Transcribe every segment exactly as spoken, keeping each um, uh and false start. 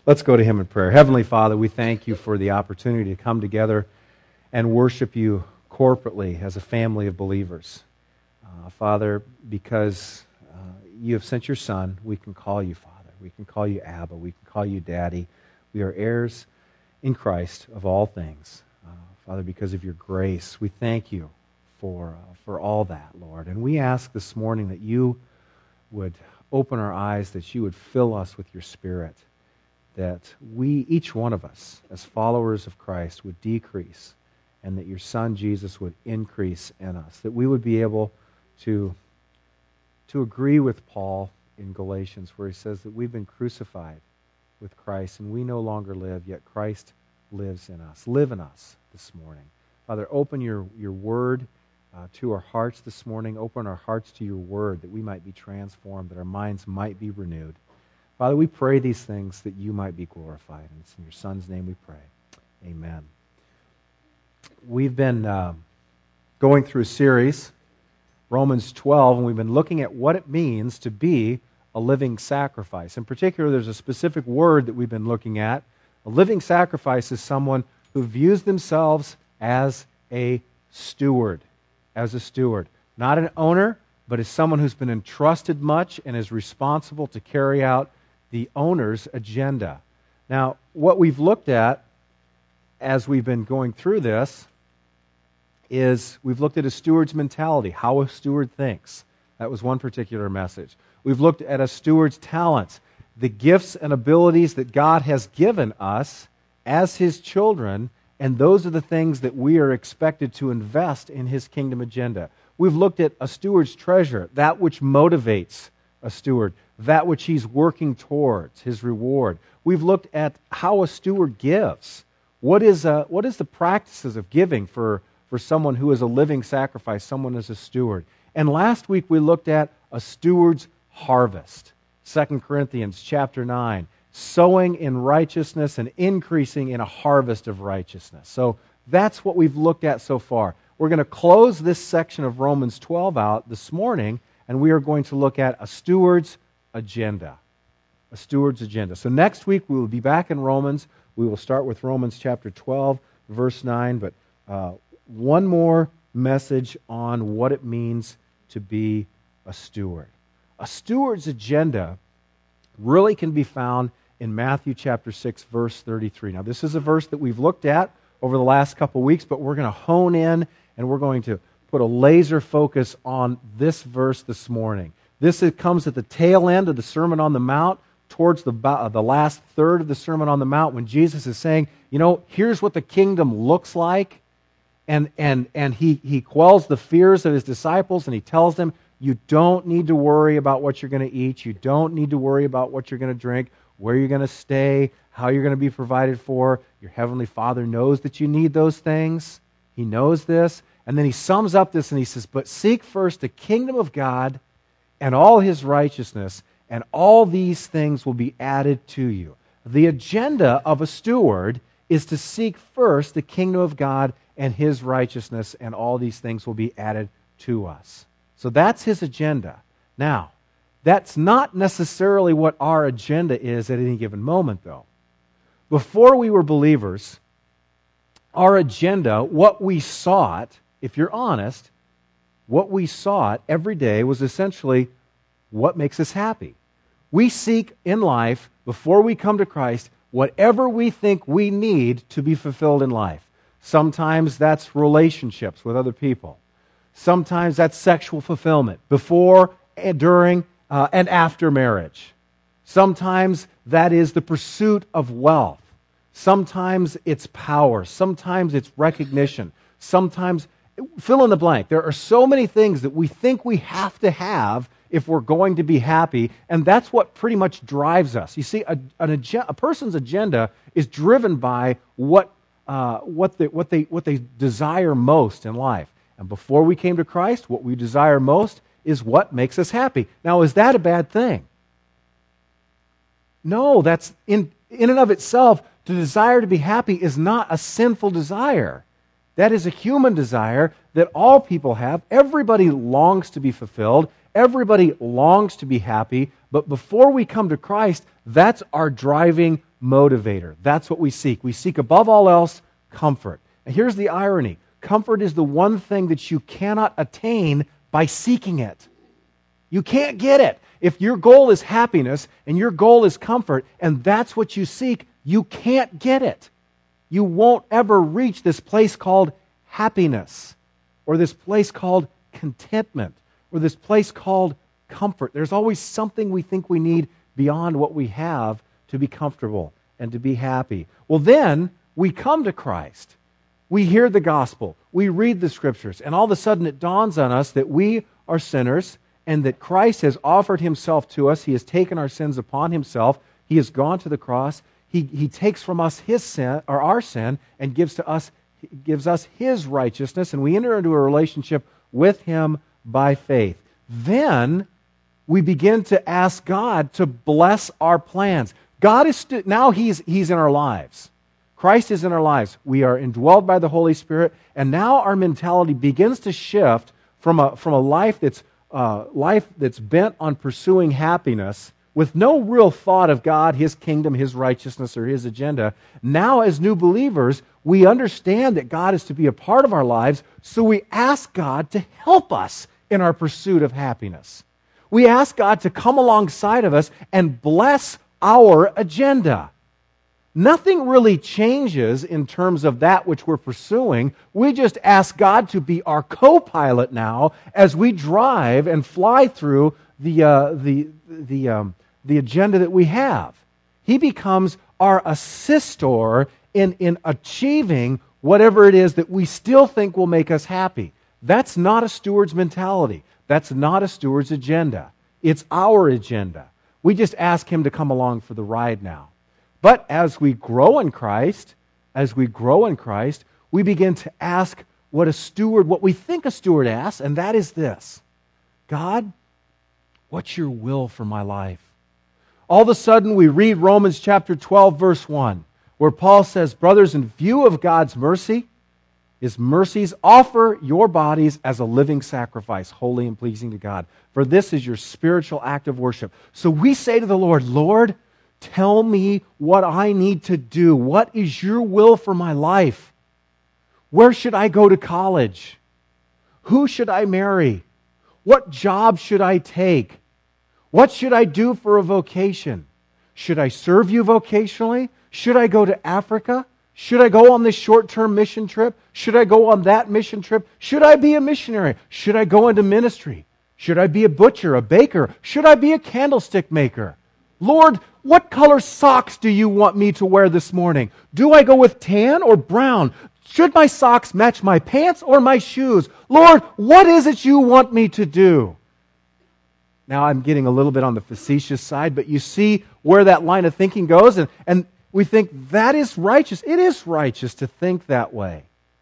Let's go to Him in prayer. Heavenly Father, we thank You for the opportunity to come together and worship You corporately as a family of believers. Uh, Father, because uh, You have sent Your Son, we can call You Father. We can call You Abba. We can call You Daddy. We are heirs in Christ of all things. Uh, Father, because of Your grace, we thank You for, uh, for all that, Lord. And we ask this morning that You would open our eyes, that You would fill us with Your Spirit, that we, each one of us, as followers of Christ, would decrease, and that Your Son, Jesus, would increase in us, that we would be able to, to agree with Paul in Galatians, where he says that we've been crucified with Christ, and we no longer live, yet Christ lives in us. Live in us this morning. Father, open Your, your Word uh, to our hearts this morning. Open our hearts to Your Word, that we might be transformed, that our minds might be renewed. Father, we pray these things that You might be glorified. And it's in Your Son's name we pray. Amen. We've been uh, going through a series, Romans twelve, and we've been looking at what it means to be a living sacrifice. In particular, there's a specific word that we've been looking at. A living sacrifice is someone who views themselves as a steward, as a steward. Not an owner, but as someone who's been entrusted much and is responsible to carry out the owner's agenda. Now, what we've looked at as we've been going through this is we've looked at a steward's mentality, how a steward thinks. That was one particular message. We've looked at a steward's talents, the gifts and abilities that God has given us as His children, and those are the things that we are expected to invest in His kingdom agenda. We've looked at a steward's treasure, that which motivates a steward, that which he's working towards, his reward. We've looked at how a steward gives. What is a, what is the practices of giving for, for someone who is a living sacrifice, someone as a steward? And last week we looked at a steward's harvest. Second Corinthians chapter nine, sowing in righteousness and increasing in a harvest of righteousness. So that's what we've looked at so far. We're going to close this section of Romans twelve out this morning, and we are going to look at a steward's agenda. A steward's agenda. So next week we will be back in Romans. We will start with Romans chapter twelve, verse nine, but uh, one more message on what it means to be a steward. A steward's agenda really can be found in Matthew chapter six, verse thirty-three. Now this is a verse that we've looked at over the last couple weeks, but we're going to hone in and we're going to put a laser focus on this verse this morning. This it comes at the tail end of the Sermon on the Mount, towards the, the last third of the Sermon on the Mount, when Jesus is saying, you know, here's what the kingdom looks like, and, and, and he, he quells the fears of His disciples, and He tells them, you don't need to worry about what you're going to eat, you don't need to worry about what you're going to drink, where you're going to stay, how you're going to be provided for. Your Heavenly Father knows that you need those things. He knows this. And then He sums up this and He says, but seek first the kingdom of God and all His righteousness, and all these things will be added to you. The agenda of a steward is to seek first the kingdom of God and His righteousness, and all these things will be added to us. So that's His agenda. Now, that's not necessarily what our agenda is at any given moment, though. Before we were believers, our agenda, what we sought, if you're honest, what we sought every day was essentially what makes us happy. We seek in life, before we come to Christ, whatever we think we need to be fulfilled in life. Sometimes that's relationships with other people. Sometimes that's sexual fulfillment before, and during, uh, and after marriage. Sometimes that is the pursuit of wealth. Sometimes it's power. Sometimes it's recognition. Sometimes, fill in the blank. There are so many things that we think we have to have if we're going to be happy, and that's what pretty much drives us. You see, a, an ag- a person's agenda is driven by what uh, what they, what they what they desire most in life. And before we came to Christ, what we desire most is what makes us happy. Now, is that a bad thing? No, that's in in and of itself. To desire to be happy is not a sinful desire. That is a human desire that all people have. Everybody longs to be fulfilled. Everybody longs to be happy. But before we come to Christ, that's our driving motivator. That's what we seek. We seek above all else comfort. And here's the irony. Comfort is the one thing that you cannot attain by seeking it. You can't get it. If your goal is happiness and your goal is comfort, and that's what you seek, you can't get it. You won't ever reach this place called happiness, or this place called contentment, or this place called comfort. There's always something we think we need beyond what we have to be comfortable and to be happy. Well, then we come to Christ. We hear the gospel. We read the scriptures. And all of a sudden it dawns on us that we are sinners and that Christ has offered himself to us. He has taken our sins upon himself. He has gone to the cross. He, he takes from us his sin, or our sin, and gives to us, gives us his righteousness. And we enter into a relationship with him by faith. Then we begin to ask God to bless our plans. God is st- now he's, he's in our lives. Christ is in our lives. We are indwelled by the Holy Spirit, and now our mentality begins to shift from a, from a life that's, uh, life that's bent on pursuing happiness with no real thought of God, his kingdom, his righteousness, or his agenda. Now, as new believers, we understand that God is to be a part of our lives, so we ask God to help us in our pursuit of happiness. We ask God to come alongside of us and bless our agenda. Nothing really changes in terms of that which we're pursuing. We just ask God to be our co-pilot now as we drive and fly through the uh, the the um, the agenda that we have. He becomes our assistor in in achieving whatever it is that we still think will make us happy. That's not a steward's mentality. That's not a steward's agenda. It's our agenda. We just ask him to come along for the ride now. But as we grow in Christ, as we grow in Christ, we begin to ask what a steward, what we think a steward asks, and that is this: God, what's your will for my life? All of a sudden we read Romans chapter twelve, verse one, where Paul says, brothers, in view of God's mercy, his mercies, offer your bodies as a living sacrifice, holy and pleasing to God. For this is your spiritual act of worship. So we say to the Lord, Lord, tell me what I need to do. What is your will for my life? Where should I go to college? Who should I marry? What job should I take? What should I do for a vocation? Should I serve you vocationally? Should I go to Africa? Should I go on this short-term mission trip? Should I go on that mission trip? Should I be a missionary? Should I go into ministry? Should I be a butcher, a baker? Should I be a candlestick maker? Lord, what color socks do you want me to wear this morning? Do I go with tan or brown? Should my socks match my pants or my shoes? Lord, what is it you want me to do? Now I'm getting a little bit on the facetious side, but you see where that line of thinking goes, and, and we think that is righteous. It is righteous to think that way.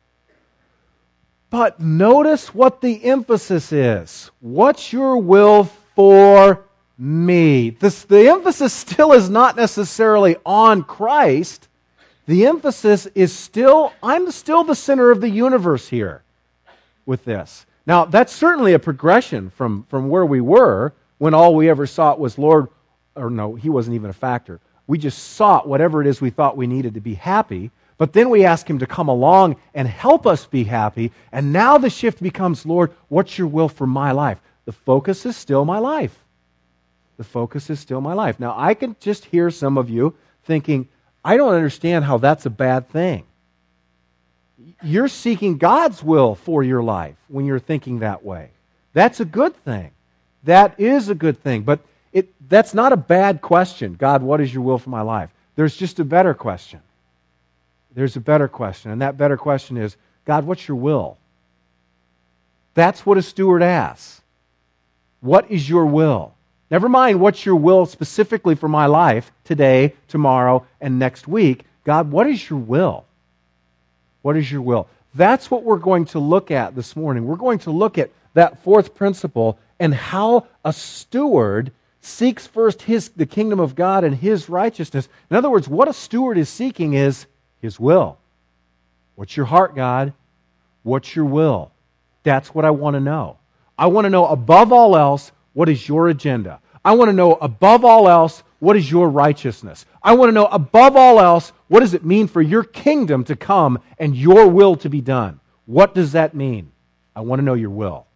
But notice what the emphasis is. What's your will for me? This, the emphasis still is not necessarily on Christ. The emphasis is still, I'm still the center of the universe here with this. Now, that's certainly a progression from, from where we were when all we ever sought was, Lord, or no, he wasn't even a factor. We just sought whatever it is we thought we needed to be happy, but then we ask him to come along and help us be happy, and now the shift becomes, Lord, what's your will for my life? The focus is still my life. The focus is still my life. Now, I can just hear some of you thinking, I don't understand how that's a bad thing. You're seeking God's will for your life when you're thinking that way. That's a good thing. That is a good thing. But it, that's not a bad question. God, what is your will for my life? There's just a better question. There's a better question. And that better question is, God, what's your will? That's what a steward asks. What is your will? Never mind what's your will specifically for my life today, tomorrow, and next week. God, what is your will? What is your will? That's what we're going to look at this morning. We're going to look at that fourth principle and how a steward seeks first his, the kingdom of God and his righteousness. In other words, what a steward is seeking is his will. What's your heart, God? What's your will? That's what I want to know. I want to know above all else, what is your agenda? I want to know above all else, what is your righteousness? I want to know, above all else, what does it mean for your kingdom to come and your will to be done? What does that mean? I want to know your will.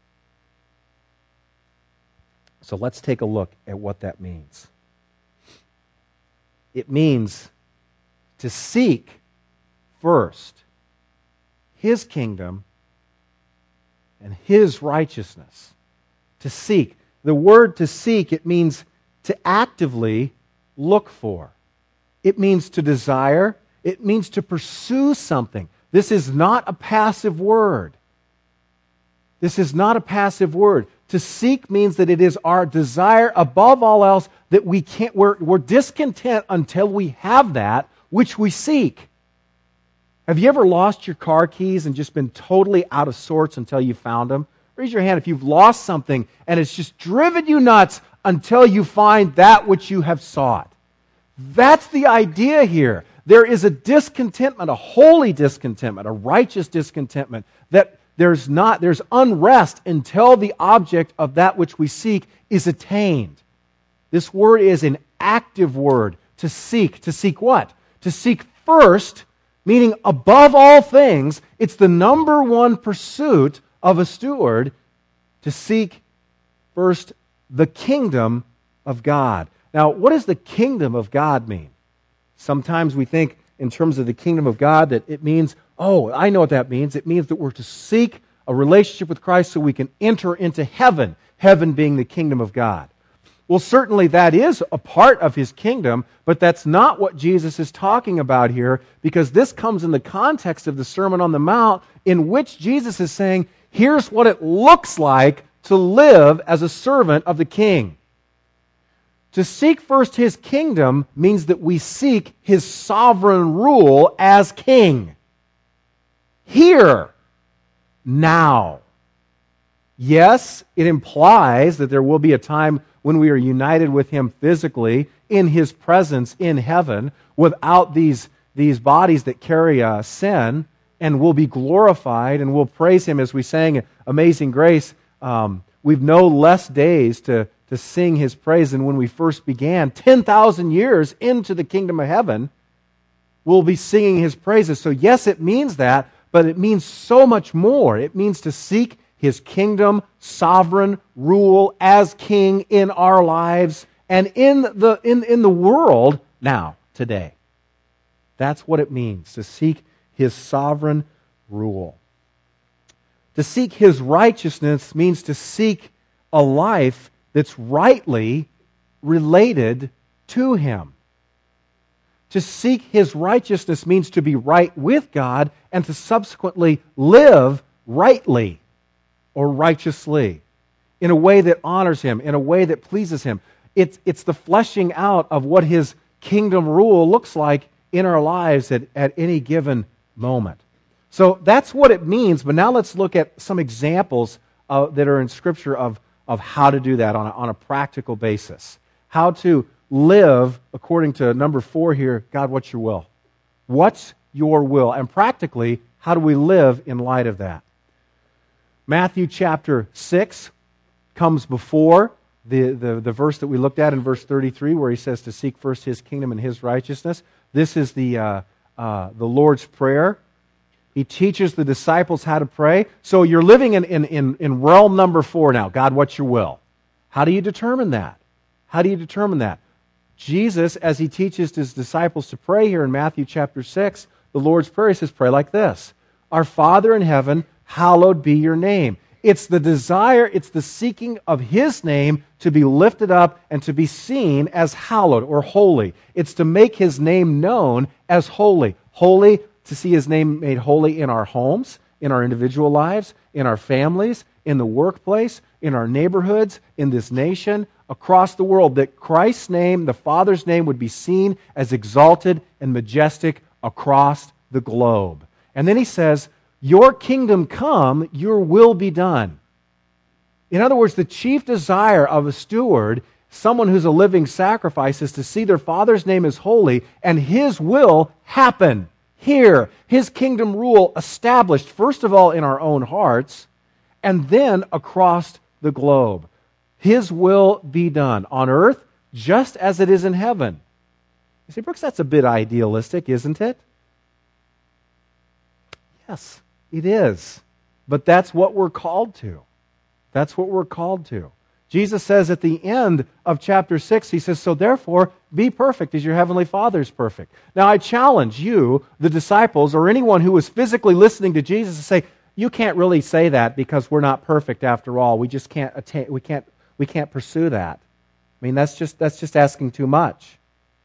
So let's take a look at what that means. It means to seek first His kingdom and His righteousness. To seek. The word to seek, it means to actively look for. It means to desire. It means to pursue something. This is not a passive word. This is not a passive word. To seek means that it is our desire above all else that we can't, we're, we're discontent until we have that which we seek. Have you ever lost your car keys and just been totally out of sorts until you found them? Raise your hand if you've lost something and it's just driven you nuts until you find that which you have sought. That's the idea here. There is a discontentment, a holy discontentment, a righteous discontentment, that there's not, there's unrest until the object of that which we seek is attained. This word is an active word, to seek. To seek what? To seek first, meaning above all things, it's the number one pursuit of a steward, to seek first the kingdom of God. Now, what does the kingdom of God mean? Sometimes we think in terms of the kingdom of God that it means, oh, I know what that means. It means that we're to seek a relationship with Christ so we can enter into heaven, heaven being the kingdom of God. Well, certainly that is a part of His kingdom, but that's not what Jesus is talking about here, because this comes in the context of the Sermon on the Mount, in which Jesus is saying, here's what it looks like to live as a servant of the King. To seek first His kingdom means that we seek His sovereign rule as King. Here, now. Yes, it implies that there will be a time when we are united with Him physically in His presence in heaven without these, these bodies that carry uh, sin, and we'll be glorified and we'll praise Him as we sang Amazing Grace. Um, we've no less days to, to sing His praise than when we first began. ten thousand years into the kingdom of heaven, we'll be singing His praises. So yes, it means that, but it means so much more. It means to seek His kingdom, sovereign rule as King in our lives and in the, in, in the world now, today. That's what it means, to seek His sovereign rule. To seek His righteousness means to seek a life that's rightly related to Him. To seek His righteousness means to be right with God and to subsequently live rightly or righteously in a way that honors Him, in a way that pleases Him. It's, it's the fleshing out of what His kingdom rule looks like in our lives at, at any given moment. So that's what it means, but now let's look at some examples uh, that are in Scripture of, of how to do that on a, on a practical basis. How to live according to number four here, God, what's your will? What's your will? And practically, how do we live in light of that? Matthew chapter six comes before the, the, the verse that we looked at in verse thirty-three, where He says to seek first His kingdom and His righteousness. This is the, uh, uh, the Lord's Prayer. He teaches the disciples how to pray. So you're living in, in, in, in realm number four now. God, what's your will? How do you determine that? How do you determine that? Jesus, as He teaches His disciples to pray here in Matthew chapter six, the Lord's Prayer, He says, pray like this. Our Father in heaven, hallowed be your name. It's the desire, it's the seeking of His name to be lifted up and to be seen as hallowed or holy. It's to make His name known as holy. Holy, to see His name made holy in our homes, in our individual lives, in our families, in the workplace, in our neighborhoods, in this nation, across the world, that Christ's name, the Father's name, would be seen as exalted and majestic across the globe. And then He says, your kingdom come, your will be done. In other words, the chief desire of a steward, someone who's a living sacrifice, is to see their Father's name as holy and His will happen here. His kingdom rule established, first of all, in our own hearts, and then across the globe. His will be done on earth just as it is in heaven. You say, Brooks, that's a bit idealistic, isn't it? Yes, it is. But that's what we're called to. That's what we're called to. Jesus says at the end of chapter six, he says, so therefore, be perfect as your heavenly Father is perfect. Now I challenge you, the disciples, or anyone who was physically listening to Jesus to say, you can't really say that because we're not perfect after all. We just can't attain, we can't, we can't pursue that. I mean, that's just, that's just asking too much.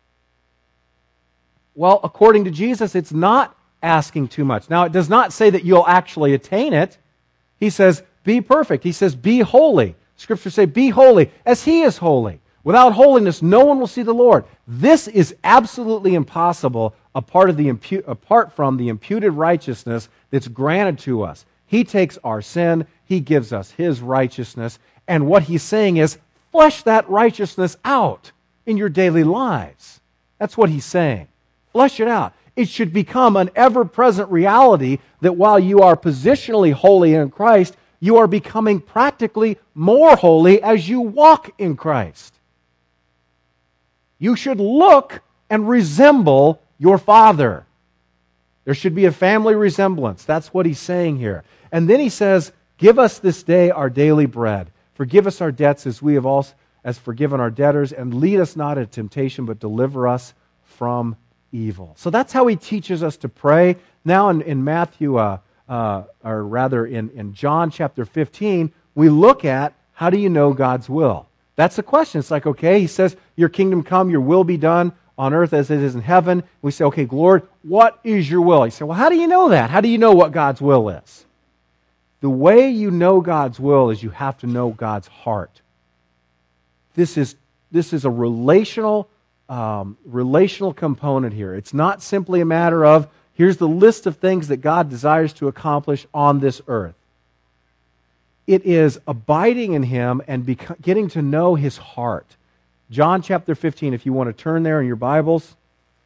Well, according to Jesus, it's not asking too much. Now, it does not say that you'll actually attain it. He says, be perfect. He says, be holy. Scriptures say, be holy as He is holy. Without holiness, no one will see the Lord. This is absolutely impossible apart, of the impu- apart from the imputed righteousness that's granted to us. He takes our sin, He gives us His righteousness, and what He's saying is, flesh that righteousness out in your daily lives. That's what He's saying. Flesh it out. It should become an ever-present reality that while you are positionally holy in Christ, you are becoming practically more holy as you walk in Christ. You should look and resemble your Father. There should be a family resemblance. That's what He's saying here. And then He says, give us this day our daily bread. Forgive us our debts as we have also as forgiven our debtors, and lead us not into temptation, but deliver us from evil. So that's how He teaches us to pray. Now in, in Matthew, uh, uh, or rather in, in John chapter fifteen, we look at how do you know God's will? That's the question. It's like, okay, He says, your kingdom come, your will be done on earth as it is in heaven. We say, okay, Lord, what is your will? He said, well, how do you know that? How do you know what God's will is? The way you know God's will is you have to know God's heart. This is, this is a relational Um, relational component here. It's not simply a matter of, here's the list of things that God desires to accomplish on this earth. It is abiding in Him and beco- getting to know His heart. John chapter fifteen, if you want to turn there in your Bibles.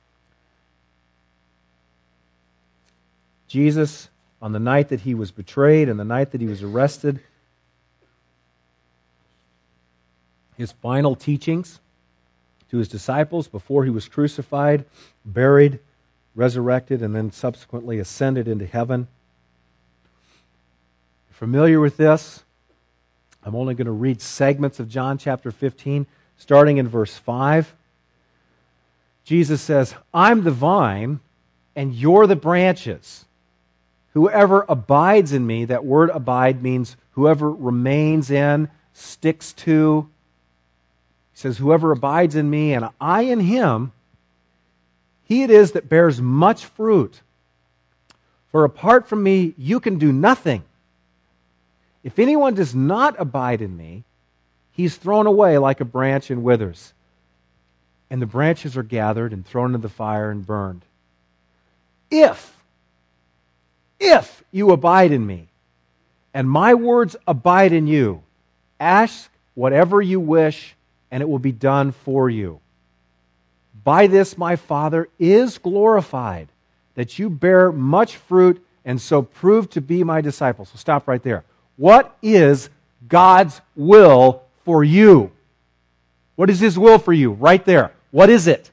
Jesus, on the night that He was betrayed and the night that He was arrested, His final teachings to His disciples before He was crucified, buried, resurrected, and then subsequently ascended into heaven. Familiar with this? I'm only going to read segments of John chapter fifteen, starting in verse five. Jesus says, I'm the vine, and you're the branches. Whoever abides in me, that word abide means whoever remains in, sticks to. He says, whoever abides in me and I in him, he it is that bears much fruit. For apart from me, you can do nothing. If anyone does not abide in me, he's thrown away like a branch and withers. And the branches are gathered and thrown into the fire and burned. If, if you abide in me, and my words abide in you, ask whatever you wish, and it will be done for you. By this my Father is glorified, that you bear much fruit, and so prove to be my disciples. So stop right there. What is God's will for you? What is His will for you? Right there. What is it?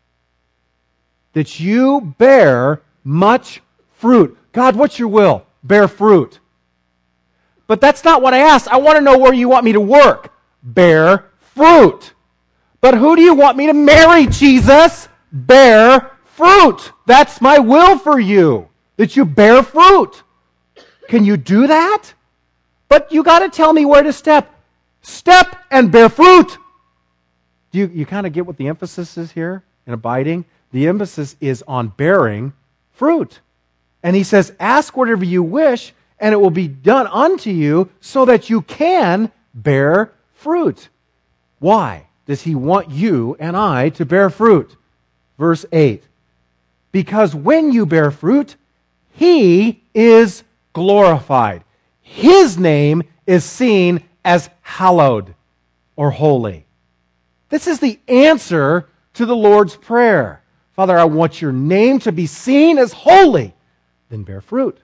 That you bear much fruit. God, what's your will? Bear fruit. But that's not what I asked. I want to know where you want me to work. Bear fruit. But who do you want me to marry, Jesus? Bear fruit. That's my will for you. That you bear fruit. Can you do that? But you got to tell me where to step. Step and bear fruit. Do you, you kind of get what the emphasis is here in abiding? The emphasis is on bearing fruit. And He says, ask whatever you wish, and it will be done unto you so that you can bear fruit. Why does He want you and I to bear fruit? Verse eight. Because when you bear fruit, He is glorified. His name is seen as hallowed or holy. This is the answer to the Lord's Prayer. Father, I want your name to be seen as holy. Then bear fruit.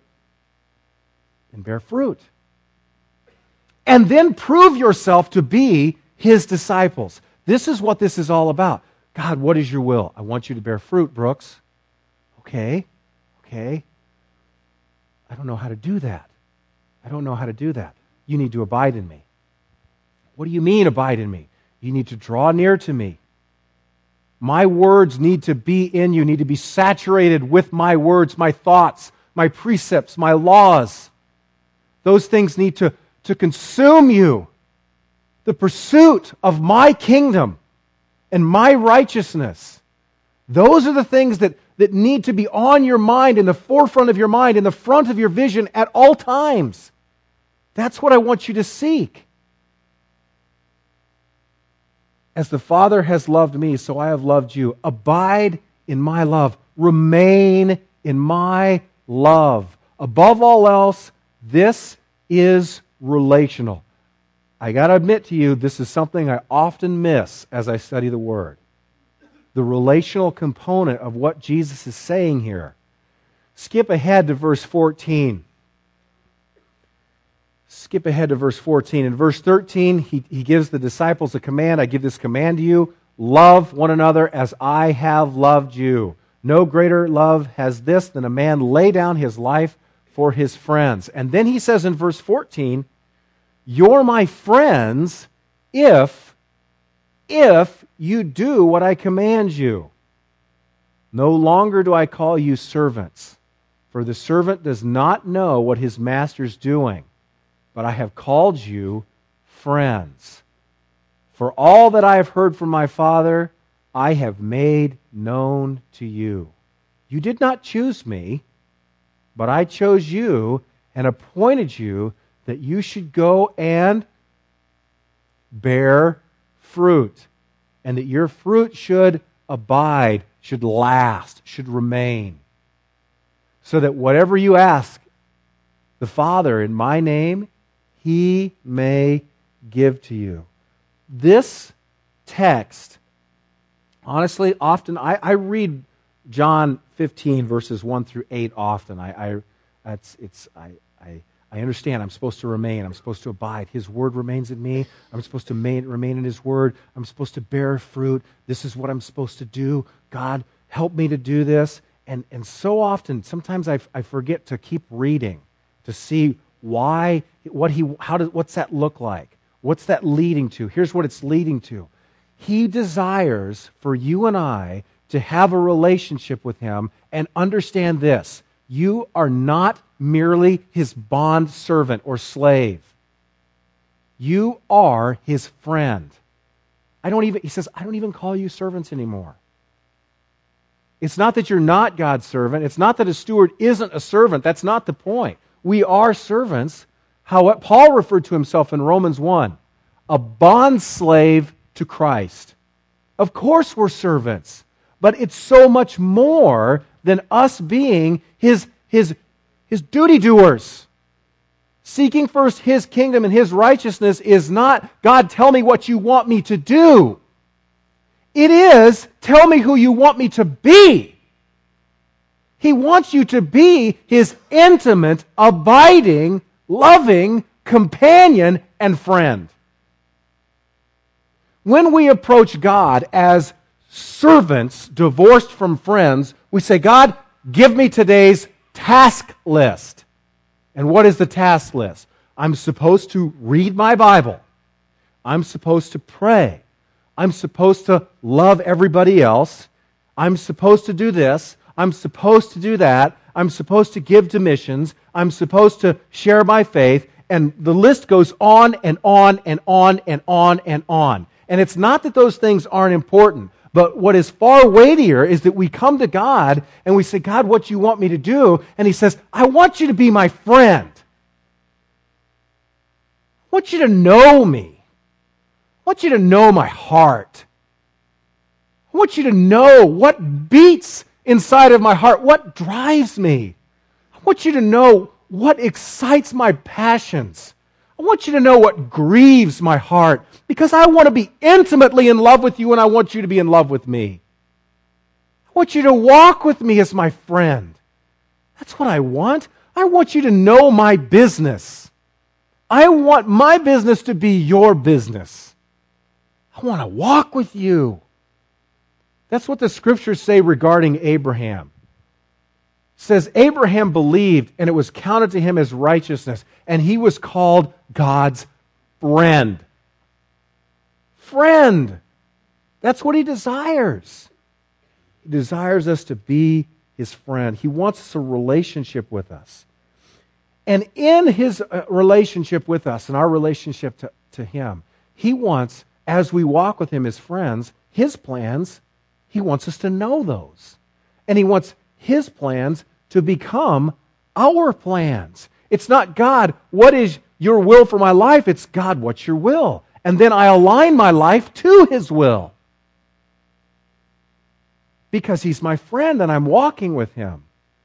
Then bear fruit. And then prove yourself to be His disciples. This is what this is all about. God, what is your will? I want you to bear fruit, Brooks. Okay, okay. I don't know how to do that. I don't know how to do that. You need to abide in me. What do you mean, abide in me? You need to draw near to me. My words need to be in you, need to be saturated with my words, my thoughts, my precepts, my laws. Those things need to, to consume you. The pursuit of my kingdom and my righteousness. Those are the things that, that need to be on your mind, in the forefront of your mind, in the front of your vision at all times. That's what I want you to seek. As the Father has loved me, so I have loved you. Abide in my love. Remain in my love. Above all else, this is relational. I got to admit to you, this is something I often miss as I study the Word. The relational component of what Jesus is saying here. Skip ahead to verse fourteen. Skip ahead to verse fourteen. In verse thirteen, he, he gives the disciples a command. I give this command to you. Love one another as I have loved you. No greater love has this than a man lay down his life for his friends. And then he says in verse fourteen, you're my friends if, if you do what I command you. No longer do I call you servants, for the servant does not know what his master's doing. But I have called you friends. For all that I have heard from my Father, I have made known to you. You did not choose me, but I chose you and appointed you that you should go and bear fruit, and that your fruit should abide, should last, should remain, so that whatever you ask the Father in my name, He may give to you. This text, honestly, often, I, I read John fifteen, verses one through eight often. I, I, it's, it's, I, I, I understand I'm supposed to remain. I'm supposed to abide. His word remains in me. I'm supposed to remain, remain in His word. I'm supposed to bear fruit. This is what I'm supposed to do. God, help me to do this. And, and so often, sometimes I, I forget to keep reading to see why, what he, how does, what's that look like? What's that leading to? Here's what it's leading to. He desires for you and I to have a relationship with Him and understand this. You are not merely His bond servant or slave. You are His friend. I don't even, He says, I don't even call you servants anymore. It's not that you're not God's servant. It's not that a steward isn't a servant. That's not the point. We are servants. How Paul referred to himself in Romans one, a bond slave to Christ. Of course we're servants, but it's so much more than us being His, His, His duty doers. Seeking first His kingdom and His righteousness is not, God, tell me what you want me to do. It is, tell me who you want me to be. He wants you to be His intimate, abiding, loving companion and friend. When we approach God as servants divorced from friends, we say, God, give me today's task list. And what is the task list? I'm supposed to read my Bible. I'm supposed to pray. I'm supposed to love everybody else. I'm supposed to do this. I'm supposed to do that. I'm supposed to give to missions. I'm supposed to share my faith. And the list goes on and on and on and on and on. And it's not that those things aren't important, but what is far weightier is that we come to God and we say, God, what do you want me to do? And He says, I want you to be my friend. I want you to know me. I want you to know my heart. I want you to know what beats inside of my heart, what drives me. I want you to know what excites my passions. I want you to know what grieves my heart, because I want to be intimately in love with you and I want you to be in love with me. I want you to walk with me as my friend. That's what I want. I want you to know my business. I want my business to be your business. I I want to walk with you. That's what the scriptures say regarding Abraham. It says, Abraham believed, and it was counted to him as righteousness, and he was called God's friend. Friend. That's what he desires. He desires us to be his friend. He wants a relationship with us. And in his relationship with us and our relationship to, to him, he wants, as we walk with him as friends, his plans, he wants us to know those. And he wants his plans to become our plans. It's not, God, what is your will for my life? It's, God, what's your will? And then I align my life to his will. Because he's my friend and I'm walking with him.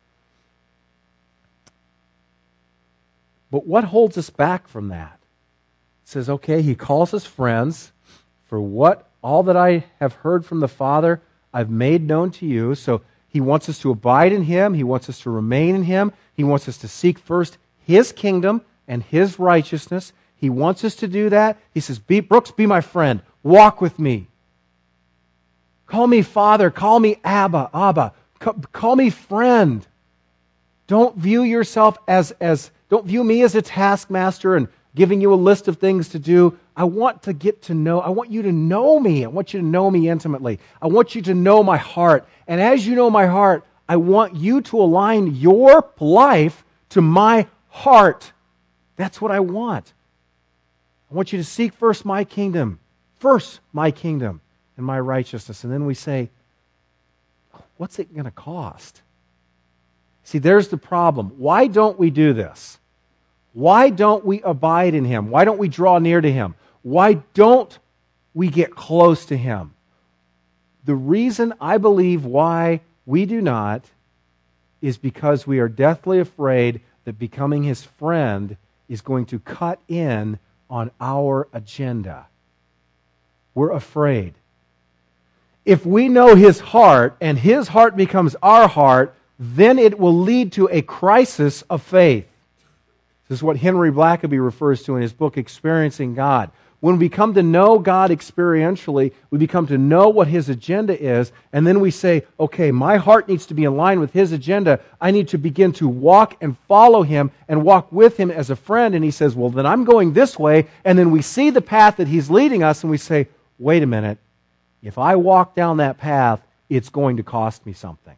But what holds us back from that? It says, okay, he calls us friends. For what, all that I have heard from the Father, I've made known to you. So he wants us to abide in him. He wants us to remain in him. He wants us to seek first his kingdom and his righteousness. He wants us to do that. He says, be, Brooks, be my friend. Walk with me. Call me Father. Call me Abba. Abba. Call me friend. Don't view yourself as, as don't view me as a taskmaster and giving you a list of things to do. I want to get to know, I want you to know me. I want you to know me intimately. I want you to know my heart. And as you know my heart, I want you to align your life to my heart. That's what I want. I want you to seek first my kingdom. First my kingdom and my righteousness. And then we say, what's it going to cost? See, there's the problem. Why don't we do this? Why don't we abide in him? Why don't we draw near to him? Why don't we get close to him? The reason I believe why we do not is because we are deathly afraid that becoming his friend is going to cut in on our agenda. We're afraid. If we know his heart and his heart becomes our heart, then it will lead to a crisis of faith. This is what Henry Blackaby refers to in his book, Experiencing God. When we come to know God experientially, we become to know what his agenda is, and then we say, okay, my heart needs to be in line with his agenda. I need to begin to walk and follow him and walk with him as a friend. And he says, well, then I'm going this way. And then we see the path that he's leading us, and we say, wait a minute. If I walk down that path, it's going to cost me something.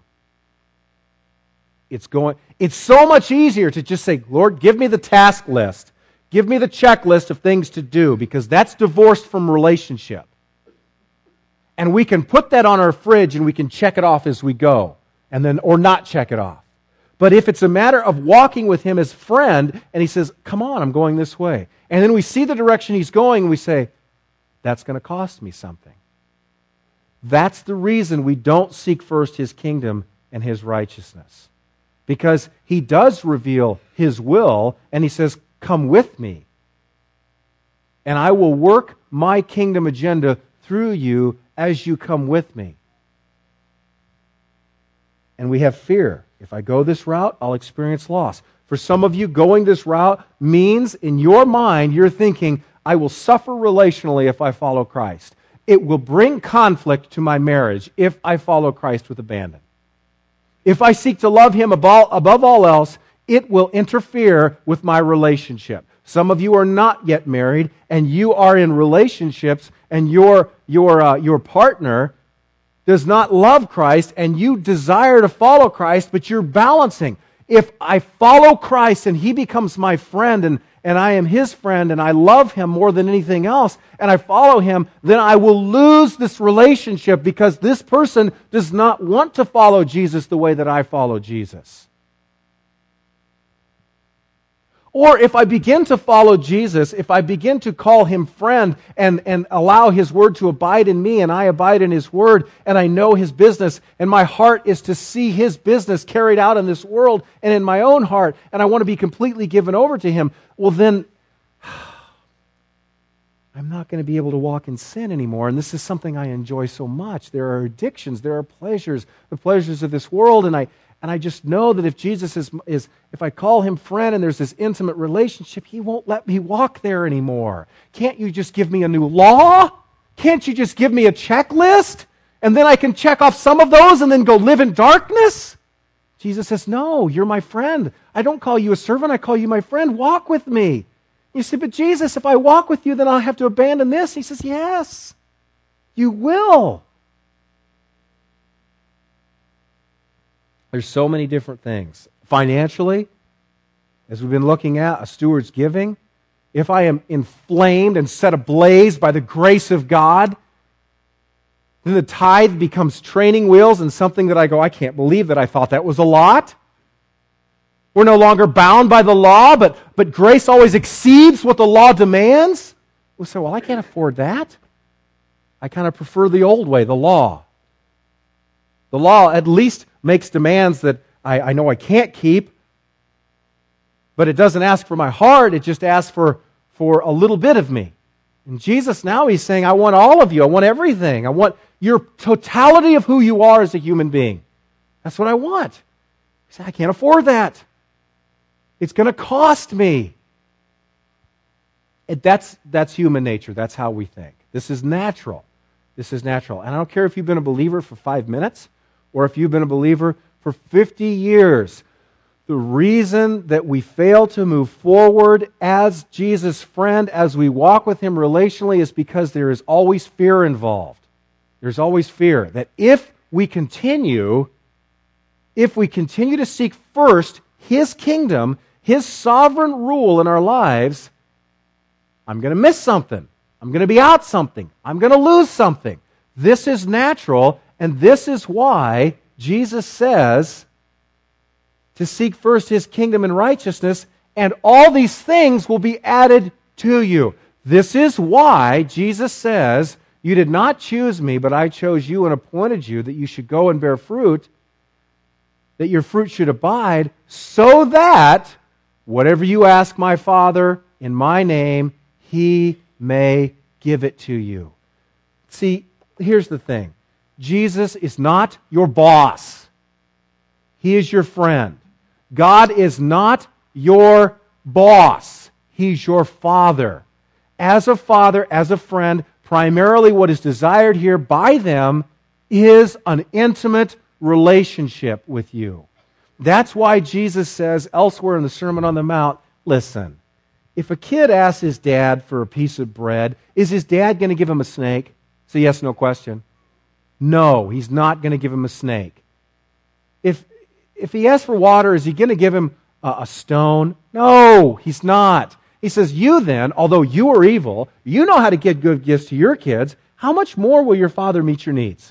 It's going. It's so much easier to just say, Lord, give me the task list. Give me the checklist of things to do, because that's divorced from relationship. And we can put that on our fridge and we can check it off as we go, and then or not check it off. But if it's a matter of walking with him as friend, and he says, come on, I'm going this way. And then we see the direction he's going, and we say, that's going to cost me something. That's the reason we don't seek first his kingdom and his righteousness. Because he does reveal his will, and he says, come with me. And I will work my kingdom agenda through you as you come with me. And we have fear. If I go this route, I'll experience loss. For some of you, going this route means in your mind, you're thinking, I will suffer relationally if I follow Christ. It will bring conflict to my marriage if I follow Christ with abandon. If I seek to love him above all else, it will interfere with my relationship. Some of you are not yet married, and you are in relationships, and your, your, uh, your partner does not love Christ, and you desire to follow Christ, but you're balancing. If I follow Christ and he becomes my friend, and, and I am his friend, and I love him more than anything else, and I follow him, then I will lose this relationship because this person does not want to follow Jesus the way that I follow Jesus. Or if I begin to follow Jesus, if I begin to call him friend and, and allow his word to abide in me and I abide in his word and I know his business and my heart is to see his business carried out in this world and in my own heart and I want to be completely given over to him, well then I'm not going to be able to walk in sin anymore. And this is something I enjoy so much. There are addictions, there are pleasures, the pleasures of this world, and I And I just know that if Jesus is, is, if I call him friend and there's this intimate relationship, he won't let me walk there anymore. Can't you just give me a new law? Can't you just give me a checklist? And then I can check off some of those and then go live in darkness? Jesus says, no, you're my friend. I don't call you a servant, I call you my friend. Walk with me. You say, but Jesus, if I walk with you, then I'll have to abandon this. He says, yes, you will. There's so many different things. Financially, as we've been looking at, a steward's giving. If I am inflamed and set ablaze by the grace of God, then the tithe becomes training wheels and something that I go, I can't believe that I thought that was a lot. We're no longer bound by the law, but, but grace always exceeds what the law demands. We say, well, I can't afford that. I kind of prefer the old way, the law. The law at least makes demands that I, I know I can't keep, but it doesn't ask for my heart, it just asks for, for a little bit of me. And Jesus now, He's saying, I want all of you, I want everything, I want your totality of who you are as a human being. That's what I want. He said, I can't afford that. It's going to cost me. It, that's, that's human nature. That's how we think. This is natural. This is natural. And I don't care if you've been a believer for five minutes or if you've been a believer for fifty years. The reason that we fail to move forward as Jesus' friend, as we walk with Him relationally, is because there is always fear involved. There's always fear that if we continue, if we continue to seek first His kingdom, His sovereign rule in our lives, I'm going to miss something. I'm going to be out something. I'm going to lose something. This is natural, and this is why Jesus says to seek first His kingdom and righteousness, and all these things will be added to you. This is why Jesus says, you did not choose me, but I chose you and appointed you that you should go and bear fruit, that your fruit should abide, so that whatever you ask my Father in my name, He may give it to you. See, here's the thing. Jesus is not your boss. He is your friend. God is not your boss. He's your Father. As a father, as a friend, primarily what is desired here by them is an intimate relationship with you. That's why Jesus says elsewhere in the Sermon on the Mount, listen, if a kid asks his dad for a piece of bread, is his dad going to give him a snake? It's a yes, no question. No, he's not going to give him a snake. If, if he asks for water, is he going to give him a, a stone? No, he's not. He says, you then, although you are evil, you know how to give good gifts to your kids, how much more will your Father meet your needs?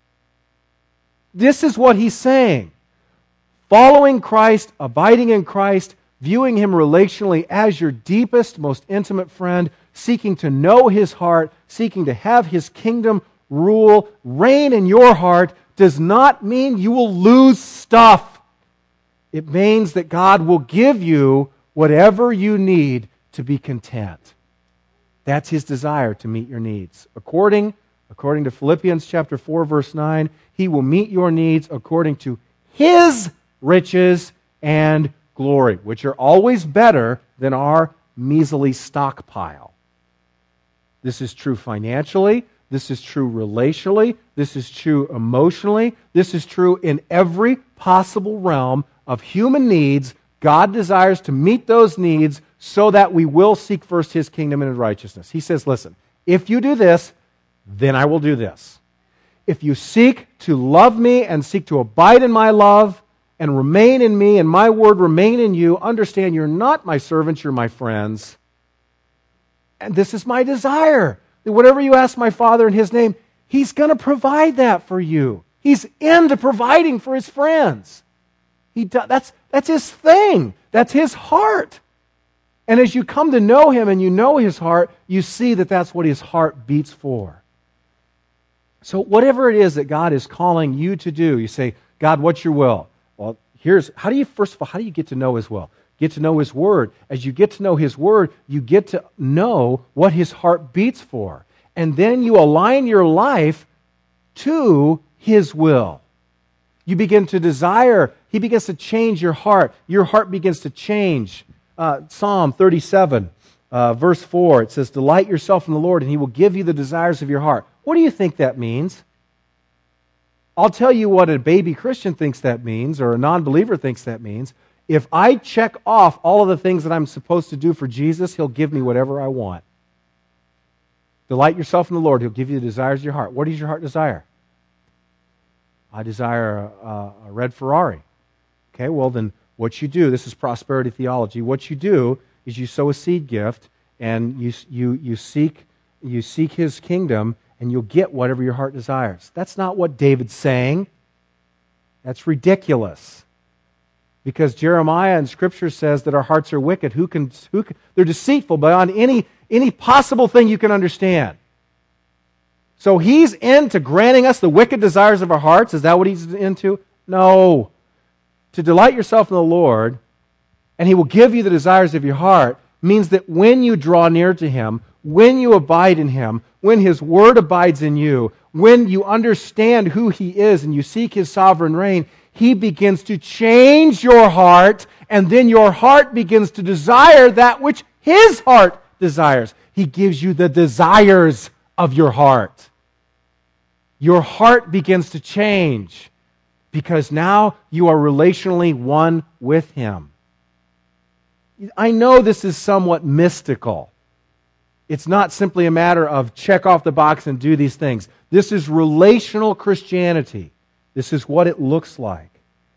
This is what He's saying. Following Christ, abiding in Christ, viewing Him relationally as your deepest, most intimate friend, seeking to know His heart, seeking to have His kingdom rule, reign in your heart, does not mean you will lose stuff. It means that God will give you whatever you need to be content. That's His desire, to meet your needs. According, according to Philippians chapter four, verse nine, He will meet your needs according to His riches and glory, which are always better than our measly stockpile. This is true financially. This is true relationally. This is true emotionally. This is true in every possible realm of human needs. God desires to meet those needs so that we will seek first His kingdom and His righteousness. He says, listen, if you do this, then I will do this. If you seek to love me and seek to abide in my love and remain in me and my word remain in you, understand you're not my servants, you're my friends. And this is my desire, that whatever you ask my Father in His name, He's going to provide that for you. He's into providing for His friends. He does, that's, that's His thing. That's His heart. And as you come to know Him and you know His heart, you see that that's what His heart beats for. So whatever it is that God is calling you to do, you say, God, what's your will? Well, here's, how do you, first of all, how do you get to know His will? Get to know His Word. As you get to know His Word, you get to know what His heart beats for. And then you align your life to His will. You begin to desire, He begins to change your heart. Your heart begins to change. Uh, Psalm thirty-seven, uh, uh, verse four, it says, delight yourself in the Lord, and He will give you the desires of your heart. What do you think that means? I'll tell you what a baby Christian thinks that means, or a non-believer thinks that means. If I check off all of the things that I'm supposed to do for Jesus, He'll give me whatever I want. Delight yourself in the Lord. He'll give you the desires of your heart. What does your heart desire? I desire a, a red Ferrari. Okay, well then what you do, this is prosperity theology, what you do is you sow a seed gift and you, you, you, seek, you seek His kingdom and you'll get whatever your heart desires. That's not what David's saying. That's ridiculous. Because Jeremiah in Scripture says that our hearts are wicked. Who can, who can, they're deceitful beyond any, any possible thing you can understand. So He's into granting us the wicked desires of our hearts. Is that what He's into? No. To delight yourself in the Lord, and He will give you the desires of your heart, means that when you draw near to Him, when you abide in Him, when His Word abides in you, when you understand who He is and you seek His sovereign reign, He begins to change your heart, and then your heart begins to desire that which His heart desires. He gives you the desires of your heart. Your heart begins to change because now you are relationally one with Him. I know this is somewhat mystical. It's not simply a matter of check off the box and do these things. This is relational Christianity. This is what it looks like.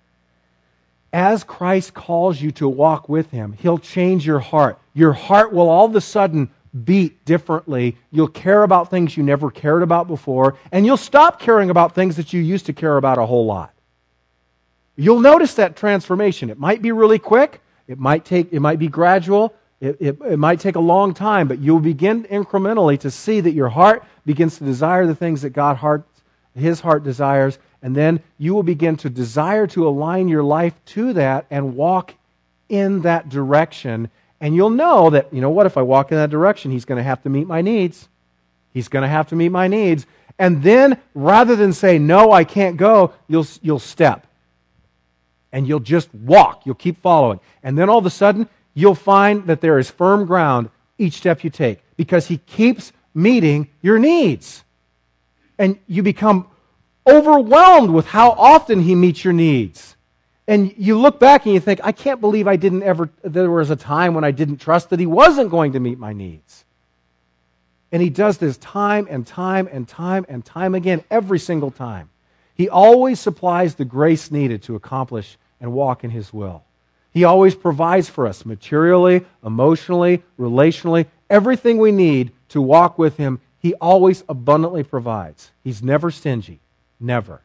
As Christ calls you to walk with Him, He'll change your heart. Your heart will all of a sudden beat differently. You'll care about things you never cared about before, and you'll stop caring about things that you used to care about a whole lot. You'll notice that transformation. It might be really quick. It might take. It might be gradual. It, it, it might take a long time, but you'll begin incrementally to see that your heart begins to desire the things that God heart, His heart desires, and then you will begin to desire to align your life to that and walk in that direction. And you'll know that, you know what, if I walk in that direction, He's going to have to meet my needs. He's going to have to meet my needs. And then, rather than say, no, I can't go, you'll, you'll step. And you'll just walk. You'll keep following. And then all of a sudden, you'll find that there is firm ground each step you take because He keeps meeting your needs. And you become overwhelmed with how often He meets your needs. And you look back and you think, I can't believe I didn't ever, there was a time when I didn't trust that He wasn't going to meet my needs. And He does this time and time and time and time again, every single time. He always supplies the grace needed to accomplish and walk in His will. He always provides for us materially, emotionally, relationally, everything we need to walk with Him. He always abundantly provides. He's never stingy. Never.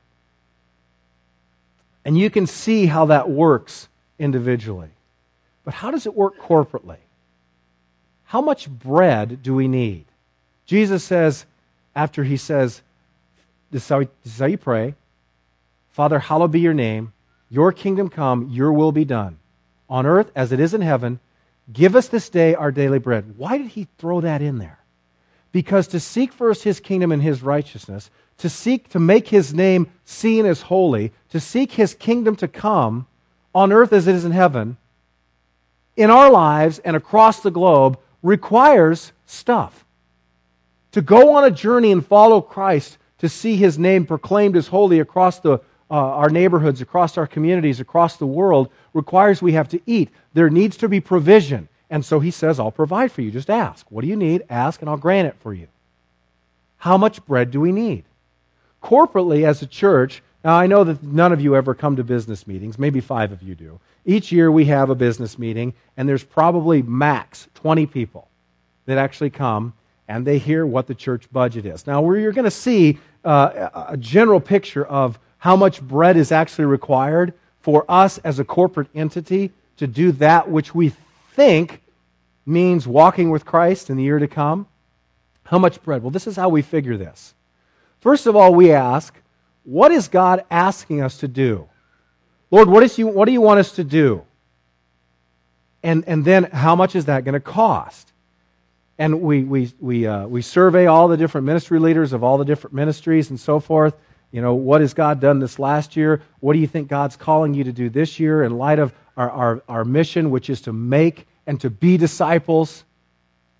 And you can see how that works individually. But how does it work corporately? How much bread do we need? Jesus says, after He says, this is how, this is how you pray, Father, hallowed be your name, your kingdom come, your will be done, on earth as it is in heaven. Give us this day our daily bread. Why did He throw that in there? Because to seek first His kingdom and His righteousness, to seek to make His name seen as holy, to seek His kingdom to come on earth as it is in heaven, in our lives and across the globe, requires stuff. To go on a journey and follow Christ, to see His name proclaimed as holy across the, uh, our neighborhoods, across our communities, across the world, requires we have to eat. There needs to be provision. And so He says, I'll provide for you. Just ask. What do you need? Ask and I'll grant it for you. How much bread do we need? Corporately as a church, now I know that none of you ever come to business meetings. Maybe five of you do. Each year we have a business meeting, and there's probably max twenty people that actually come, and they hear what the church budget is. Now, where you're going to see uh, a general picture of how much bread is actually required for us as a corporate entity to do that which we think means walking with Christ in the year to come. How much bread? Well, this is how we figure this. First of all, we ask, what is God asking us to do? Lord, what, is you, what do you want us to do? And, and then how much is that going to cost? And we, we, we, uh, we survey all the different ministry leaders of all the different ministries and so forth. You know, what has God done this last year? What do you think God's calling you to do this year in light of our, our, our mission, which is to make and to be disciples?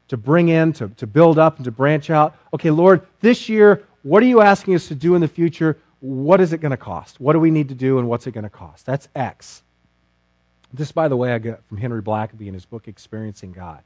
to bring in, to, to build up, and to branch out. Okay, Lord, this year, what are you asking us to do in the future? What is it going to cost? What do we need to do, and what's it going to cost? That's X. This, by the way, I got from Henry Blackaby in his book, Experiencing God.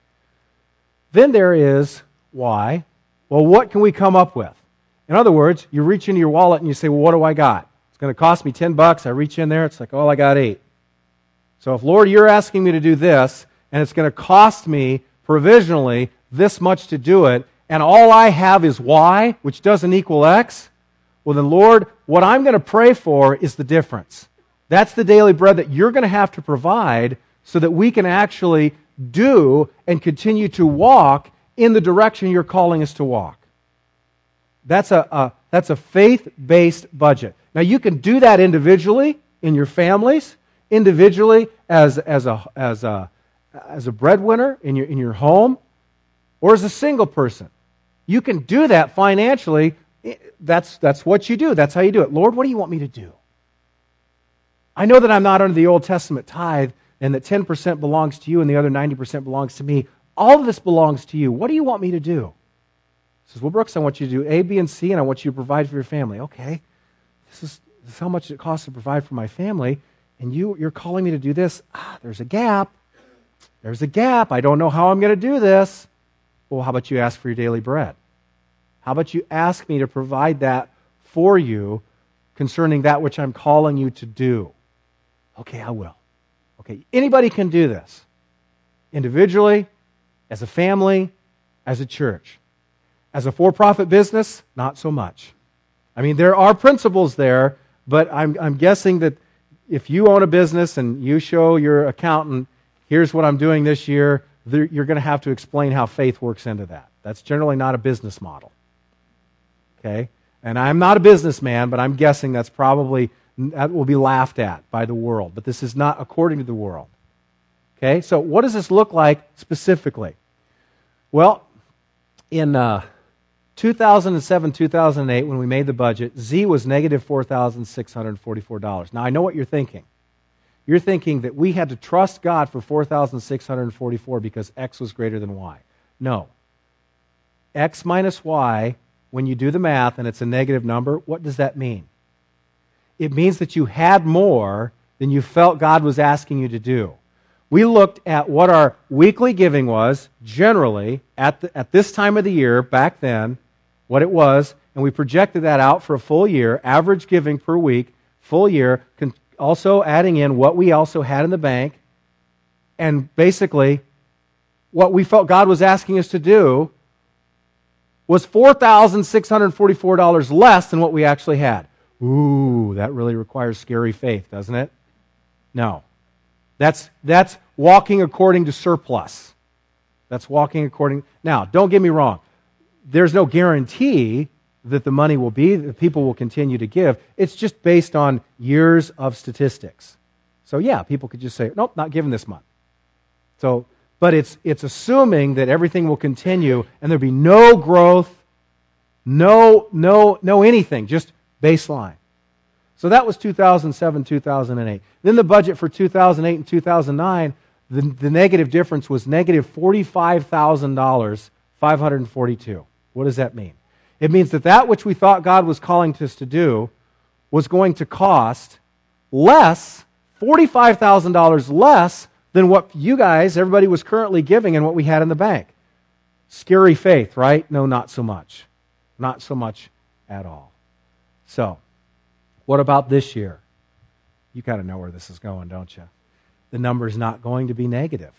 Then there is Y. Well, what can we come up with? In other words, you reach into your wallet and you say, well, what do I got? It's going to cost me ten bucks. I reach in there. It's like, oh, I got eight. So if, Lord, you're asking me to do this, and it's going to cost me provisionally this much to do it, and all I have is Y, which doesn't equal X, well then, Lord, what I'm going to pray for is the difference. That's the daily bread that you're going to have to provide so that we can actually do and continue to walk in the direction you're calling us to walk. That's a, a, that's a faith-based budget. Now, you can do that individually in your families, individually as, as, a, as, a, as a breadwinner in your, in your home, or as a single person. You can do that financially. That's, that's what you do. That's how you do it. Lord, what do you want me to do? I know that I'm not under the Old Testament tithe and that ten percent belongs to you and the other ninety percent belongs to me. All of this belongs to you. What do you want me to do? He says, well, Brooks, I want you to do A, B, and C, and I want you to provide for your family. Okay, this is, this is how much it costs to provide for my family, and you, you're calling me to do this. Ah, there's a gap. There's a gap. I don't know how I'm going to do this. Well, how about you ask for your daily bread? How about you ask me to provide that for you concerning that which I'm calling you to do? Okay, I will. Okay, anybody can do this. Individually, as a family, as a church. As a for-profit business, not so much. I mean, there are principles there, but I'm, I'm guessing that if you own a business and you show your accountant, here's what I'm doing this year, you're going to have to explain how faith works into that. That's generally not a business model. Okay? And I'm not a businessman, but I'm guessing that's probably, that will be laughed at by the world. But this is not according to the world. Okay? So what does this look like specifically? Well, in uh, two thousand seven, two thousand eight, when we made the budget, Z was negative four thousand six hundred forty-four dollars. Now, I know what you're thinking. You're thinking that we had to trust God for four thousand six hundred forty-four because X was greater than Y. No. X minus Y, when you do the math and it's a negative number, what does that mean? It means that you had more than you felt God was asking you to do. We looked at what our weekly giving was, generally, at, the, at this time of the year, back then, what it was, and we projected that out for a full year, average giving per week, full year, con- also adding in what we also had in the bank, and basically, what we felt God was asking us to do was four thousand six hundred forty-four dollars less than what we actually had. Ooh, that really requires scary faith, doesn't it? No. That's, that's walking according to surplus. That's walking according... Now, don't get me wrong. There's no guarantee that the money will be, that people will continue to give. It's just based on years of statistics. So yeah, people could just say, nope, not giving this month. So, but it's, it's assuming that everything will continue and there'll be no growth, no, no, no anything, just baseline. So that was two thousand seven, two thousand eight. Then the budget for two thousand eight and two thousand nine, the, the negative difference was negative forty-five thousand five hundred forty-two dollars. What does that mean? It means that that which we thought God was calling us to do was going to cost less, forty-five thousand dollars less than what you guys, everybody was currently giving and what we had in the bank. Scary faith, right? No, not so much. Not so much at all. So, what about this year? You kind of know where this is going, don't you? The number's not going to be negative.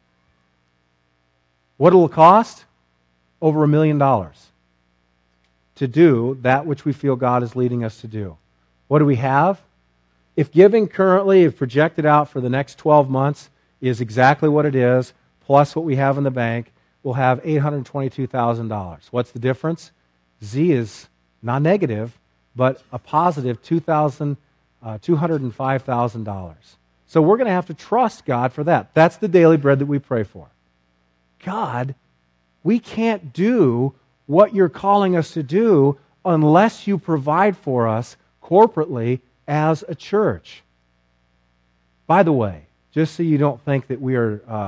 What will it cost? Over a million dollars to do that which we feel God is leading us to do. What do we have? If giving currently, if projected out for the next twelve months, is exactly what it is, plus what we have in the bank, we'll have eight hundred twenty-two thousand dollars. What's the difference? Z is not negative, but a positive two hundred five thousand dollars. So we're going to have to trust God for that. That's the daily bread that we pray for. God, we can't do what you're calling us to do unless you provide for us corporately as a church. By the way, just so you don't think that we are uh,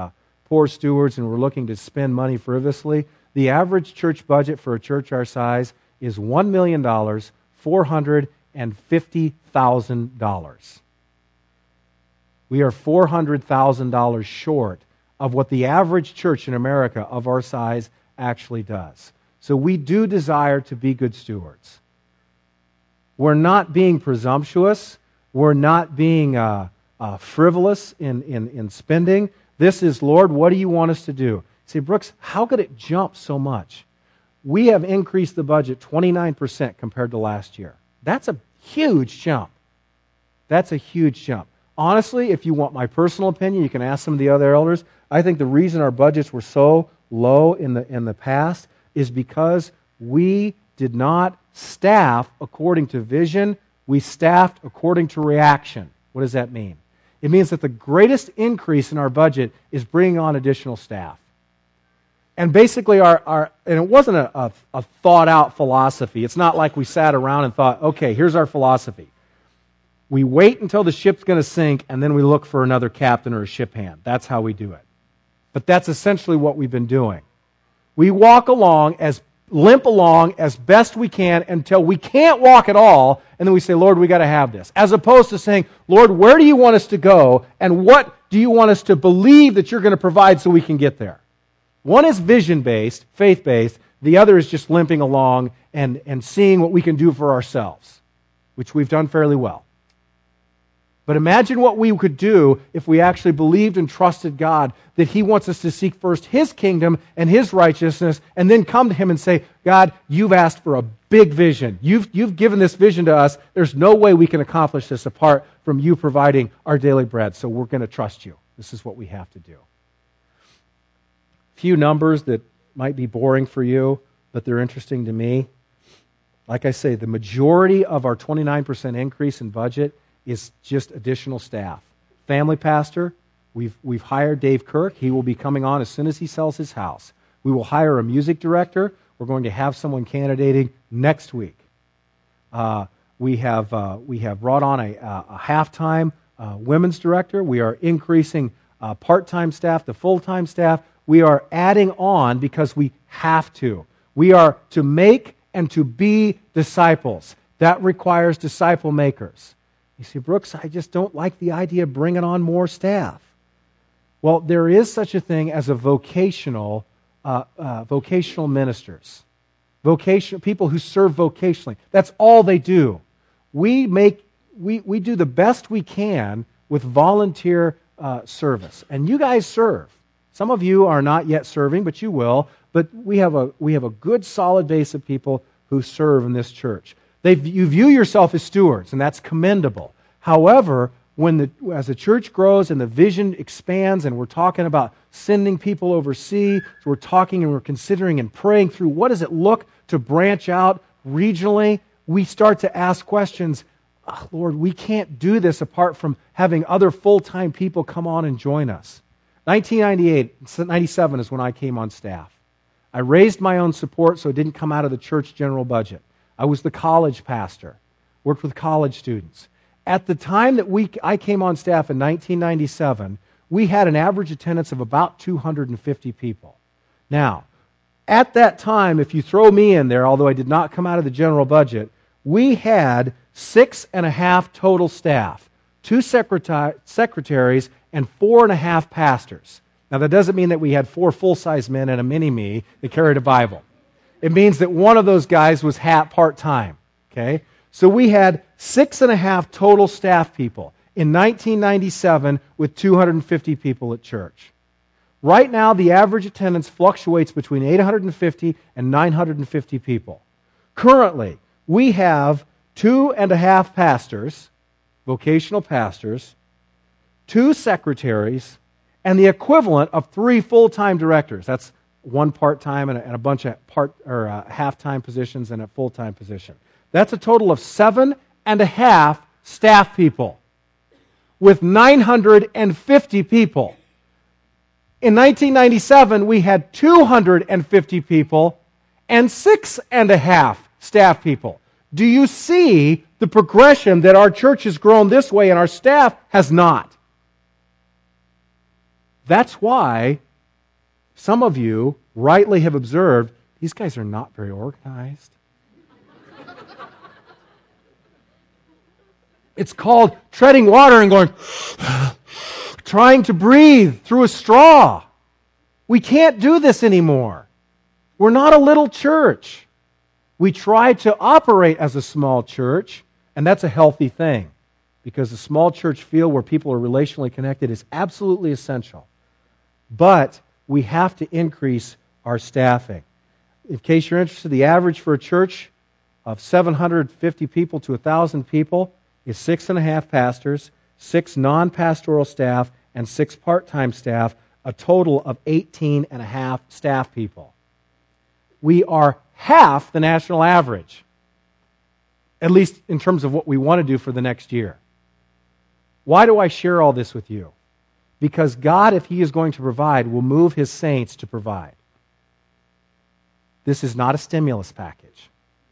poor stewards and we're looking to spend money frivolously, the average church budget for a church our size is one million four hundred fifty thousand dollars. We are four hundred thousand dollars short of what the average church in America of our size actually does. So we do desire to be good stewards. We're not being presumptuous. We're not being uh, uh, frivolous in, in, in spending. This is, Lord, what do you want us to do? See, Brooks, how could it jump so much? We have increased the budget twenty-nine percent compared to last year. That's a huge jump. That's a huge jump. Honestly, if you want my personal opinion, you can ask some of the other elders. I think the reason our budgets were so low in the in the past is because we did not staff according to vision. We staffed according to reaction. What does that mean? It means that the greatest increase in our budget is bringing on additional staff. And basically, our, our and it wasn't a, a, a thought-out philosophy. It's not like we sat around and thought, okay, here's our philosophy. We wait until the ship's going to sink, and then we look for another captain or a ship hand. That's how we do it. But that's essentially what we've been doing. We walk along, as limp along as best we can until we can't walk at all, and then we say, Lord, we got to have this. As opposed to saying, Lord, where do you want us to go, and what do you want us to believe that you're going to provide so we can get there? One is vision-based, faith-based. The other is just limping along and, and seeing what we can do for ourselves, which we've done fairly well. But imagine what we could do if we actually believed and trusted God, that He wants us to seek first His kingdom and His righteousness, and then come to Him and say, God, you've asked for a big vision. You've, you've given this vision to us. There's no way we can accomplish this apart from you providing our daily bread, so we're going to trust you. This is what we have to do. Few numbers that might be boring for you, but they're interesting to me. Like I say, the majority of our twenty-nine percent increase in budget is just additional staff. Family pastor, we've, we've hired Dave Kirk. He will be coming on as soon as he sells his house. We will hire a music director. We're going to have someone candidating next week. Uh, we have uh, we have brought on a, a half-time uh, women's director. We are increasing uh, part-time staff to full-time staff. We are adding on because we have to. We are to make and to be disciples. That requires disciple makers. You see, Brooks, I just don't like the idea of bringing on more staff. Well, there is such a thing as a vocational, uh, uh, vocational ministers, vocational people who serve vocationally. That's all they do. We make, we we do the best we can with volunteer uh, service, and you guys serve. Some of you are not yet serving, but you will. But we have a we have a good, solid base of people who serve in this church. They, you view yourself as stewards, and that's commendable. However, when the, as the church grows and the vision expands and we're talking about sending people overseas, so we're talking and we're considering and praying through what does it look to branch out regionally, we start to ask questions, oh, Lord, we can't do this apart from having other full-time people come on and join us. nineteen ninety-eight, ninety-seven is when I came on staff. I raised my own support so it didn't come out of the church general budget. I was the college pastor, worked with college students. At the time that we, I came on staff in nineteen ninety-seven, we had an average attendance of about two hundred fifty people. Now, at that time, if you throw me in there, although I did not come out of the general budget, we had six and a half total staff, two secretary, secretaries, and four and a half pastors. Now, that doesn't mean that we had four full-size men and a mini-me that carried a Bible. It means that one of those guys was half part-time, okay? So we had six and a half total staff people in nineteen ninety-seven with two hundred fifty people at church. Right now, the average attendance fluctuates between eight hundred fifty and nine hundred fifty people. Currently, we have two and a half pastors, vocational pastors, two secretaries, and the equivalent of three full-time directors. That's one part-time and a, and a bunch of part or uh, half-time positions and a full-time position. That's a total of seven and a half staff people with nine hundred fifty people. In nineteen ninety-seven, we had two hundred fifty people and six and a half staff people. Do you see the progression that our church has grown this way and our staff has not? That's why Some of you rightly have observed, these guys are not very organized. It's called treading water and going, trying to breathe through a straw. We can't do this anymore. We're not a little church. We try to operate as a small church, and that's a healthy thing, because the small church feel where people are relationally connected is absolutely essential. But we have to increase our staffing. In case you're interested, the average for a church of seven hundred fifty people to one thousand people is six and a half pastors, six non-pastoral staff, and six part-time staff, a total of eighteen and a half staff people. We are half the national average, at least in terms of what we want to do for the next year. Why do I share all this with you? Because God, if He is going to provide, will move His saints to provide. This is not a stimulus package.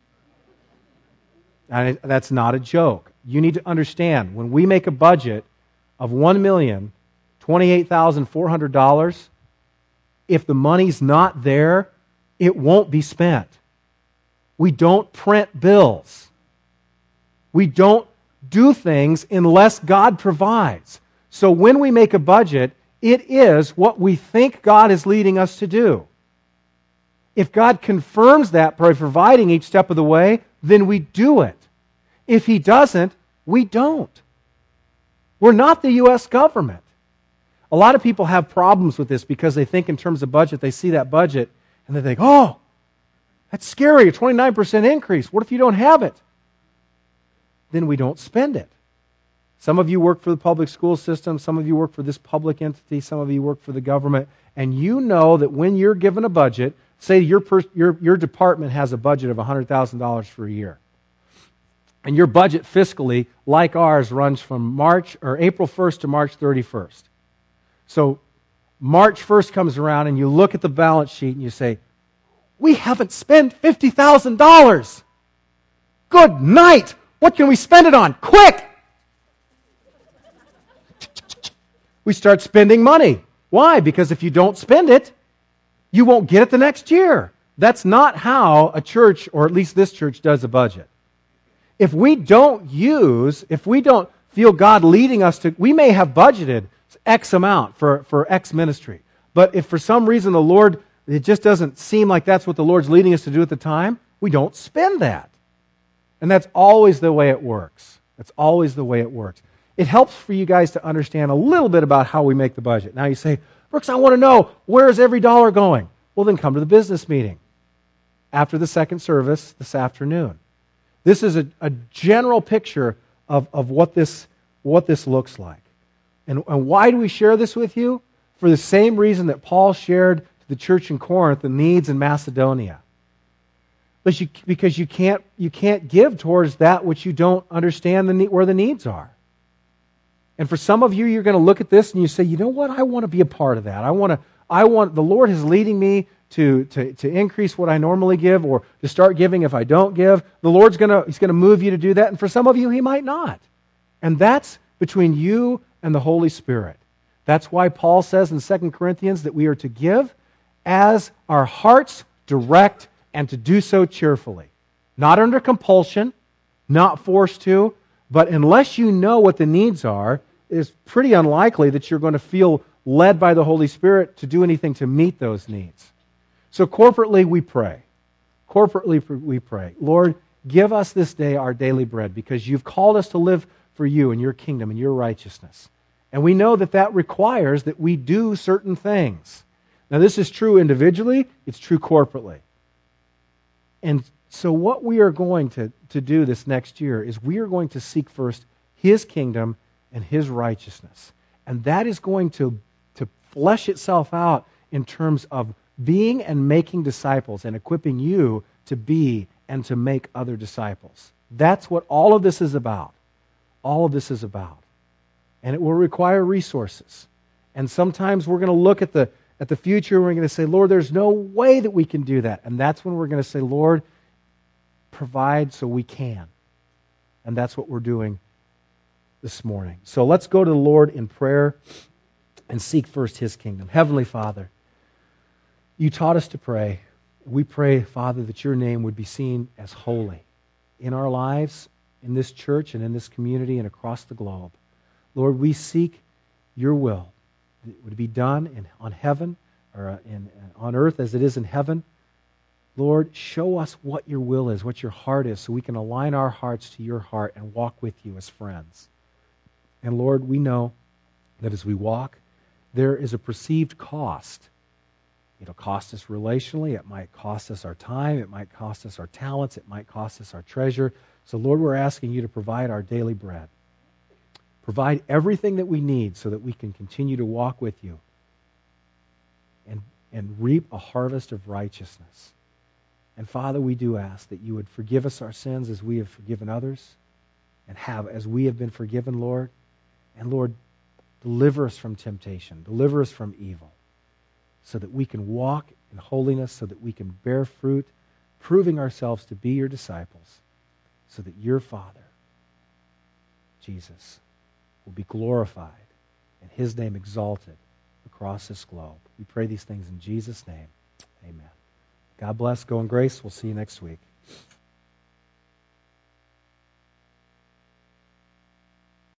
And that's not a joke. You need to understand, when we make a budget of one million twenty-eight thousand four hundred dollars, if the money's not there, it won't be spent. We don't print bills. We don't do things unless God provides. So when we make a budget, it is what we think God is leading us to do. If God confirms that by providing each step of the way, then we do it. If He doesn't, we don't. We're not the U S government. A lot of people have problems with this because they think in terms of budget, they see that budget, and they think, oh, that's scary, a twenty-nine percent increase. What if you don't have it? Then we don't spend it. Some of you work for the public school system, some of you work for this public entity, some of you work for the government, and you know that when you're given a budget, say your, per, your, your department has a budget of one hundred thousand dollars for a year, and your budget fiscally, like ours, runs from March or April first to March thirty-first. So March first comes around and you look at the balance sheet and you say, we haven't spent fifty thousand dollars. Good night. What can we spend it on? Quick! We start spending money. Why? Because if you don't spend it, you won't get it the next year. That's not how a church, or at least this church, does a budget. If we don't use, if we don't feel God leading us to, we may have budgeted X amount for, for X ministry. But if for some reason the Lord, it just doesn't seem like that's what the Lord's leading us to do at the time, we don't spend that. And that's always the way it works. That's always the way it works. It helps for you guys to understand a little bit about how we make the budget. Now you say, Brooks, I want to know, where is every dollar going? Well, then come to the business meeting after the second service this afternoon. This is a, a general picture of, of what this, what this looks like. And, and why do we share this with you? For the same reason that Paul shared to the church in Corinth the needs in Macedonia. But you, because you can't, you can't give towards that which you don't understand the need, where the needs are. And for some of you, you're going to look at this and you say, you know what, I want to be a part of that. I want to, I want, the Lord is leading me to, to, to increase what I normally give, or to start giving if I don't give. The Lord's going to, He's going to move you to do that. And for some of you, He might not. And that's between you and the Holy Spirit. That's why Paul says in Second Corinthians that we are to give as our hearts direct, and to do so cheerfully. Not under compulsion, not forced to, but unless you know what the needs are, it's pretty unlikely that you're going to feel led by the Holy Spirit to do anything to meet those needs. So corporately we pray. Corporately we pray. Lord, give us this day our daily bread, because you've called us to live for you and your kingdom and your righteousness. And we know that that requires that we do certain things. Now this is true individually, it's true corporately. And so what we are going to, to do this next year is we are going to seek first His kingdom and His righteousness. And that is going to, to flesh itself out in terms of being and making disciples and equipping you to be and to make other disciples. That's what all of this is about. All of this is about. And it will require resources. And sometimes we're going to look at the at the future and we're going to say, Lord, there's no way that we can do that. And that's when we're going to say, Lord, provide so we can. And that's what we're doing this morning. So let's go to the Lord in prayer and seek first His kingdom. Heavenly Father, You taught us to pray. We pray, Father, that your name would be seen as holy in our lives, in this church and in this community and across the globe. Lord, we seek your will. It would be done in, on heaven or in, on earth as it is in heaven. Lord, show us what your will is, what your heart is, so we can align our hearts to your heart and walk with you as friends. And Lord, we know that as we walk, there is a perceived cost. It'll cost us relationally. It might cost us our time. It might cost us our talents. It might cost us our treasure. So, Lord, we're asking you to provide our daily bread. Provide everything that we need so that we can continue to walk with you and, and reap a harvest of righteousness. And, Father, we do ask that you would forgive us our sins as we have forgiven others and have as we have been forgiven, Lord. And, Lord, deliver us from temptation. Deliver us from evil, so that we can walk in holiness, so that we can bear fruit, proving ourselves to be your disciples, so that your Father, Jesus, will be glorified and his name exalted across this globe. We pray these things in Jesus' name. Amen. God bless. Go in grace. We'll see you next week.